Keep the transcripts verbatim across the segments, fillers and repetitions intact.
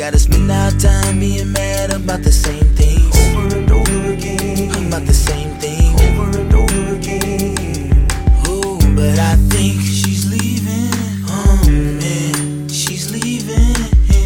gotta spend our time being mad about the same things over and over again, about the same thing over and over again. Oh, but I think she's leaving. Oh man, she's leaving,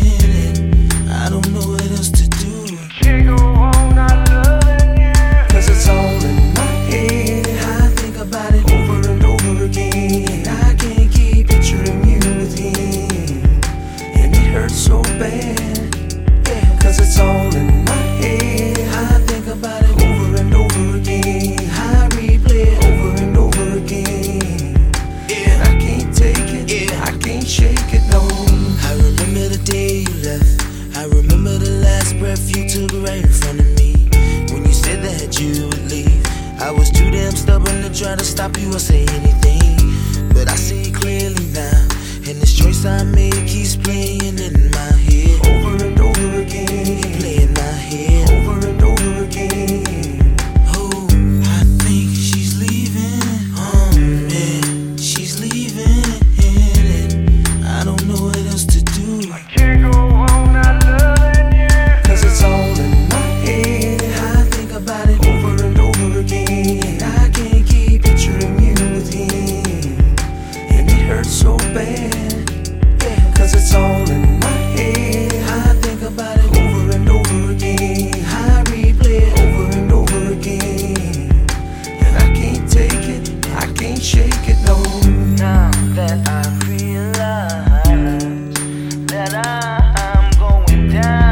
and I don't know what else to do. Can't go on not loving you, 'cause it's all in my head. I think about it over and over again. I can't keep picturing you with him, and it hurts so bad. Yeah, 'cause it's all in my head. I think about it over and over again. I replay it over and over again. Yeah, and I can't take it. Yeah, I can't shake it, no. I remember the day you left. I remember the last breath you took right in front of me. When you said that you would leave, I was too damn stubborn to try to stop you or say anything. But I see it clearly now, and this choice I made keeps playing in my head over and over again. Play in my head over and over again. Oh, I think she's leaving. Oh man, she's leaving, and I don't know what else to do. can't go on not loving you, 'Cause it's all in my head. I think about it over and over again. I can't keep picturing you with him, and it hurts so bad. Yeah, 'cause it's all in my head. I think about it over and over again. I replay it over and over again, and I can't take it, I can't shake it, no. now that I realize that I'm going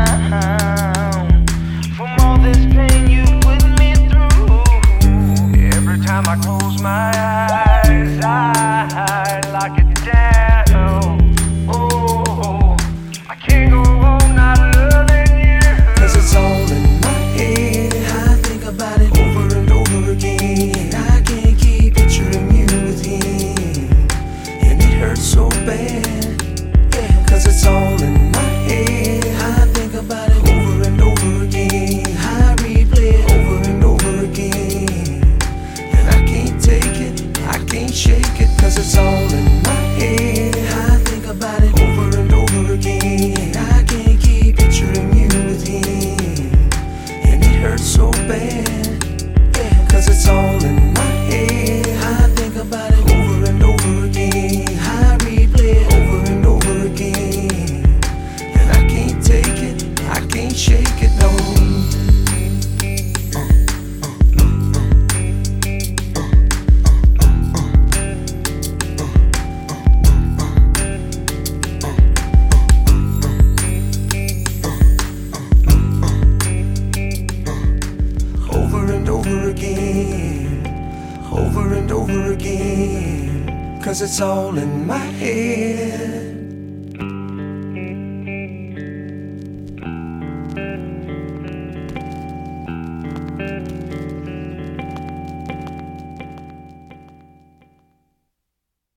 down from all this pain you put me through. Every time I close my eyes, I lock it down. Oh, I can't go on not loving you, 'Cause it's all in my head. I think about it over and over again. I can't keep picturing you with him, and it hurts so bad. Yeah, 'cause it's all in my head. I think about it over and over again. I replay it over and over again, and I can't take it, I can't shake it. 'Cause it's all in my head. I think about it over and over again. I can't keep picturing you with him, and it hurts so bad. Yeah, 'cause it's all in my head. I think about it over and over again. I replay it over and over again, and I can't take it, I can't shake it, no. Over and over again, over and over again, 'cause it's all in my head.